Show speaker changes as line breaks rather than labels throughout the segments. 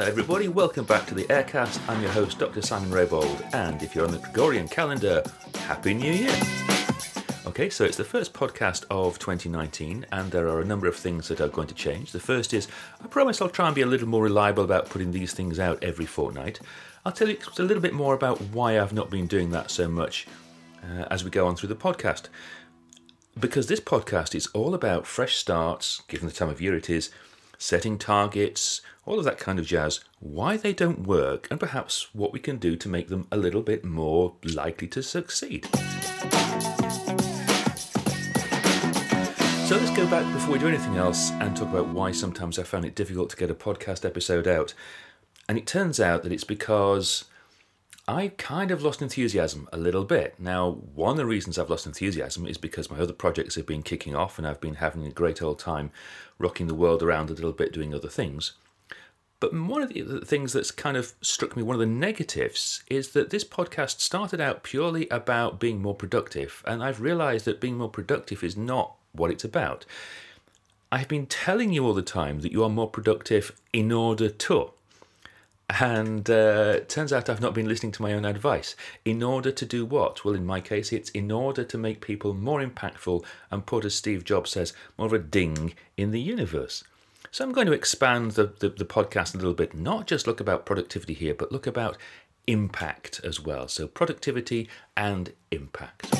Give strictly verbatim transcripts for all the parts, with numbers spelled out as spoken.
Hello everybody, welcome back to the Aircast. I'm your host, Doctor Simon Raybould, and if you're on the Gregorian calendar, Happy New Year! Okay, so it's the first podcast of twenty nineteen, and there are a number of things that are going to change. The first is, I promise I'll try and be a little more reliable about putting these things out every fortnight. I'll tell you a little bit more about why I've not been doing that so much uh, as we go on through the podcast. Because this podcast is all about fresh starts, given the time of year it is, setting targets, all of that kind of jazz, why they don't work, and perhaps what we can do to make them a little bit more likely to succeed. So let's go back before we do anything else and talk about why sometimes I found it difficult to get a podcast episode out. And it turns out that it's because I kind of lost enthusiasm a little bit. Now, one of the reasons I've lost enthusiasm is because my other projects have been kicking off and I've been having a great old time rocking the world around a little bit doing other things. But one of the things that's kind of struck me, one of the negatives, is that this podcast started out purely about being more productive, and I've realised that being more productive is not what it's about. I've been telling you all the time that you are more productive in order to. And uh, it turns out I've not been listening to my own advice. In order to do what? Well, in my case, it's in order to make people more impactful and put, as Steve Jobs says, more of a ding in the universe. So I'm going to expand the, the, the podcast a little bit, not just look about productivity here, but look about impact as well. So productivity and impact.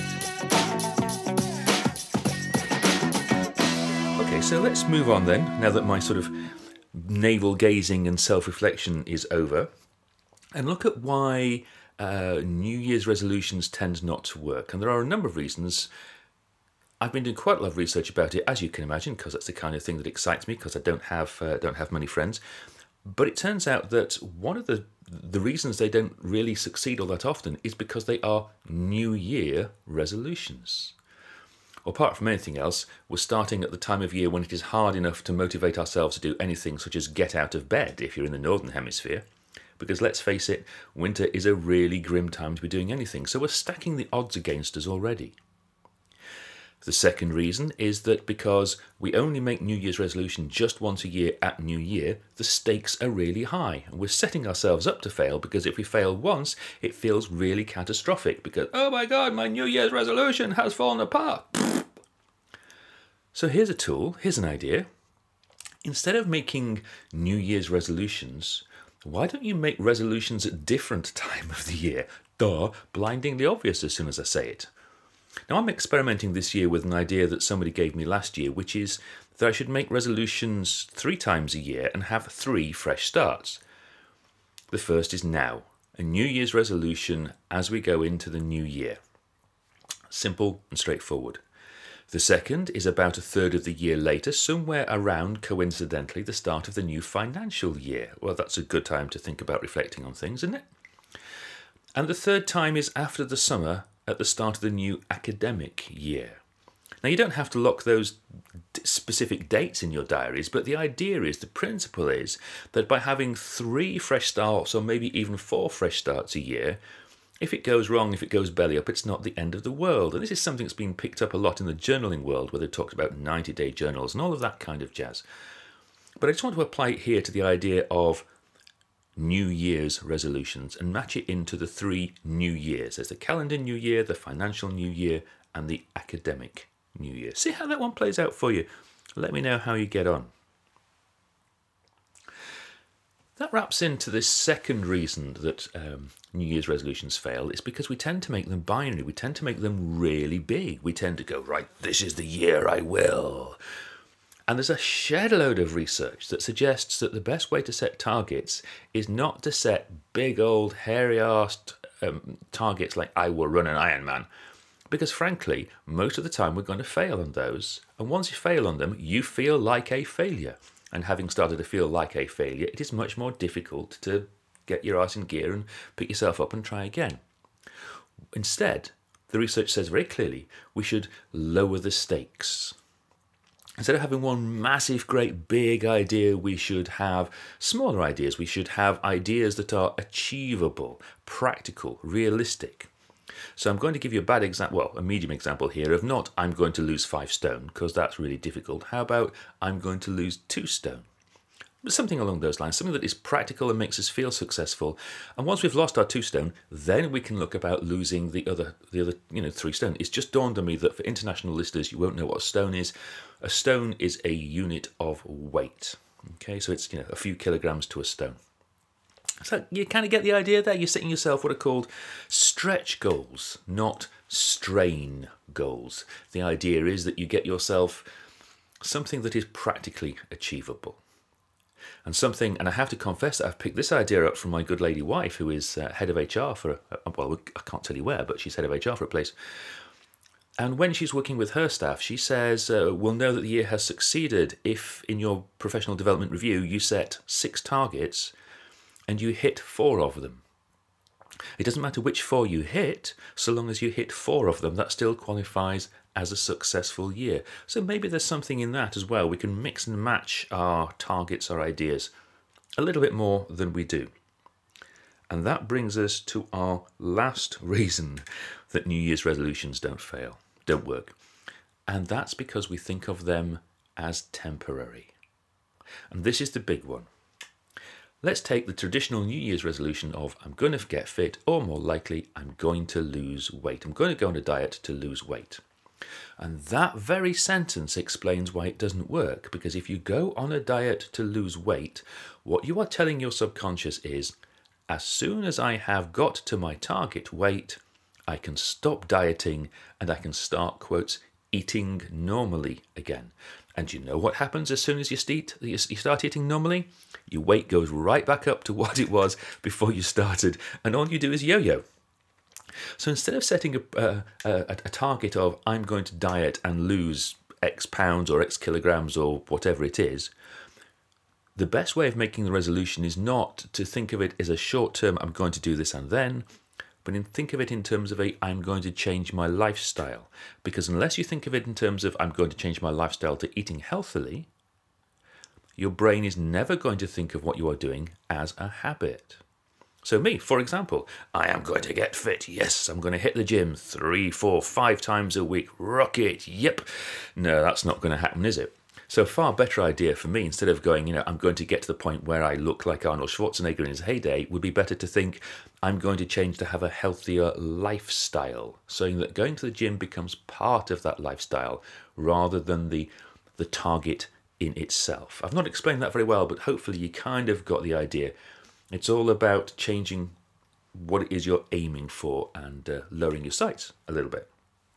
Okay, so let's move on then, now that my sort of navel-gazing and self-reflection is over, and look at why uh, New Year's resolutions tend not to work. And there are a number of reasons. I've been doing quite a lot of research about it, as you can imagine, because that's the kind of thing that excites me, because I don't have uh, don't have many friends. But it turns out that one of the the reasons they don't really succeed all that often is because they are New Year resolutions. Apart from anything else, we're starting at the time of year when it is hard enough to motivate ourselves to do anything such as get out of bed if you're in the Northern Hemisphere. Because let's face it, winter is a really grim time to be doing anything, so we're stacking the odds against us already. The second reason is that because we only make New Year's resolution just once a year at New Year, the stakes are really high. And we're setting ourselves up to fail because if we fail once, it feels really catastrophic because, oh my God, my New Year's resolution has fallen apart. So here's a tool, here's an idea. Instead of making New Year's resolutions, why don't you make resolutions at different time of the year? Duh, blindingly obvious as soon as I say it. Now, I'm experimenting this year with an idea that somebody gave me last year, which is that I should make resolutions three times a year and have three fresh starts. The first is now, a New Year's resolution as we go into the new year. Simple and straightforward. The second is about a third of the year later, somewhere around, coincidentally, the start of the new financial year. Well, that's a good time to think about reflecting on things, isn't it? And the third time is after the summer, at the start of the new academic year. Now, you don't have to lock those specific dates in your diaries, but the idea is, the principle is, that by having three fresh starts, or maybe even four fresh starts a year, if it goes wrong, if it goes belly up, it's not the end of the world. And this is something that's been picked up a lot in the journaling world, where they talked about ninety-day journals and all of that kind of jazz. But I just want to apply it here to the idea of New Year's resolutions and match it into the three new years. There's the calendar new year, the financial new year, and the academic new year. See how that one plays out for you. Let me know how you get on. That wraps into this second reason that um, New Year's resolutions fail. It's because we tend to make them binary. We tend to make them really big. We tend to go, right, this is the year I will. And there's a shed load of research that suggests that the best way to set targets is not to set big old hairy-arsed um, targets like I will run an Ironman. Because frankly, most of the time we're going to fail on those. And once you fail on them, you feel like a failure. And having started to feel like a failure, it is much more difficult to get your ass in gear and pick yourself up and try again. Instead, the research says very clearly, we should lower the stakes. Instead of having one massive, great, big idea, we should have smaller ideas. We should have ideas that are achievable, practical, realistic. So I'm going to give you a bad example, well, a medium example here of not I'm going to lose five stone, because that's really difficult. How about I'm going to lose two stone? Something along those lines, something that is practical and makes us feel successful. And once we've lost our two stone, then we can look about losing the other, the other, you know, three stone. It's just dawned on me that for international listeners, you won't know what a stone is. A stone is a unit of weight. Okay, so it's, you know, a few kilograms to a stone. So you kind of get the idea there. You're setting yourself what are called stretch goals, not strain goals. The idea is that you get yourself something that is practically achievable. And something, and I have to confess that I've picked this idea up from my good lady wife, who is uh, head of H R for, a, well, I can't tell you where, but she's head of H R for a place. And when she's working with her staff, she says, uh, we'll know that the year has succeeded if in your professional development review you set six targets and you hit four of them. It doesn't matter which four you hit, so long as you hit four of them, that still qualifies as a successful year. So maybe there's something in that as well. We can mix and match our targets, our ideas, a little bit more than we do. And that brings us to our last reason that New Year's resolutions don't fail, don't work. And that's because we think of them as temporary. And this is the big one. Let's take the traditional New Year's resolution of I'm going to get fit, or more likely, I'm going to lose weight. I'm going to go on a diet to lose weight. And that very sentence explains why it doesn't work. Because if you go on a diet to lose weight, what you are telling your subconscious is, as soon as I have got to my target weight, I can stop dieting and I can start, quotes, eating normally again. And you know what happens as soon as you start eating normally? Your weight goes right back up to what it was before you started, and all you do is yo-yo. So instead of setting a, a, a, a target of I'm going to diet and lose X pounds or X kilograms or whatever it is, the best way of making the resolution is not to think of it as a short-term I'm going to do this and then, but in, think of it in terms of a I'm going to change my lifestyle. Because unless you think of it in terms of I'm going to change my lifestyle to eating healthily, your brain is never going to think of what you are doing as a habit. So me, for example, I am going to get fit. Yes, I'm going to hit the gym three, four, five times a week. Rock it. Yep. No, that's not going to happen, is it? So a far better idea for me, instead of going, you know, I'm going to get to the point where I look like Arnold Schwarzenegger in his heyday, would be better to think I'm going to change to have a healthier lifestyle, so that going to the gym becomes part of that lifestyle rather than the the target in itself. I've not explained that very well, but hopefully you kind of got the idea. It's all about changing what it is you're aiming for and uh, lowering your sights a little bit.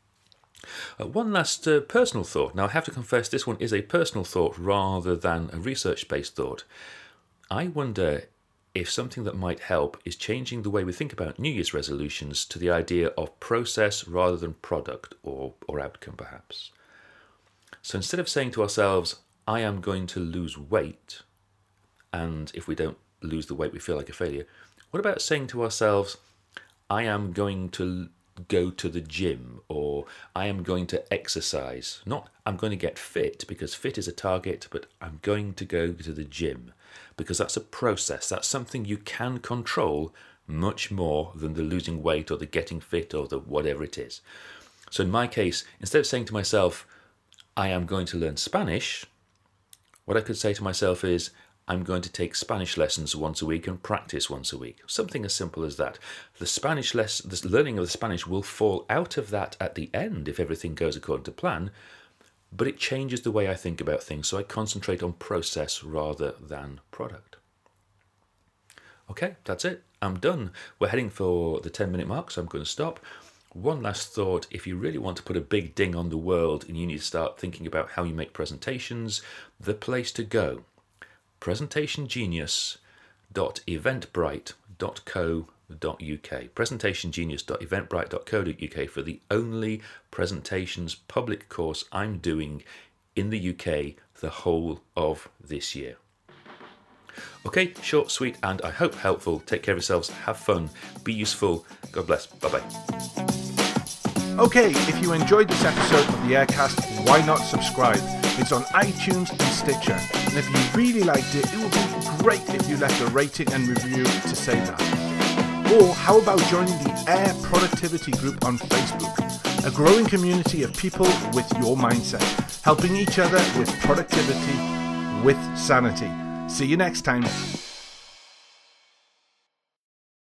Uh, one last uh, personal thought. Now, I have to confess this one is a personal thought rather than a research-based thought. I wonder if something that might help is changing the way we think about New Year's resolutions to the idea of process rather than product or, or outcome, perhaps. So instead of saying to ourselves, I am going to lose weight, and if we don't lose the weight, we feel like a failure, what about saying to ourselves, I am going to go to the gym, or I am going to exercise. Not I'm going to get fit, because fit is a target, but I'm going to go to the gym, because that's a process. That's something you can control much more than the losing weight or the getting fit or the whatever it is. So in my case, instead of saying to myself, I am going to learn Spanish, what I could say to myself is, I'm going to take Spanish lessons once a week and practice once a week. Something as simple as that. The Spanish lesson, the learning of the Spanish will fall out of that at the end if everything goes according to plan, but it changes the way I think about things, so I concentrate on process rather than product. Okay, that's it. I'm done. We're heading for the ten-minute mark, so I'm going to stop. One last thought, if you really want to put a big ding on the world and you need to start thinking about how you make presentations, the place to go, presentation genius dot eventbrite dot co dot uk. presentation genius dot eventbrite dot co dot uk for the only presentations public course I'm doing in the U K the whole of this year. Okay, short, sweet, and I hope helpful. Take care of yourselves, have fun, be useful. God bless. Bye-bye.
Okay, if you enjoyed this episode of the Aircast, why not subscribe? It's on iTunes and Stitcher. And if you really liked it, it would be great if you left a rating and review to say that. Or how about joining the Air Productivity Group on Facebook? A growing community of people with your mindset, helping each other with productivity, with sanity. See you next time.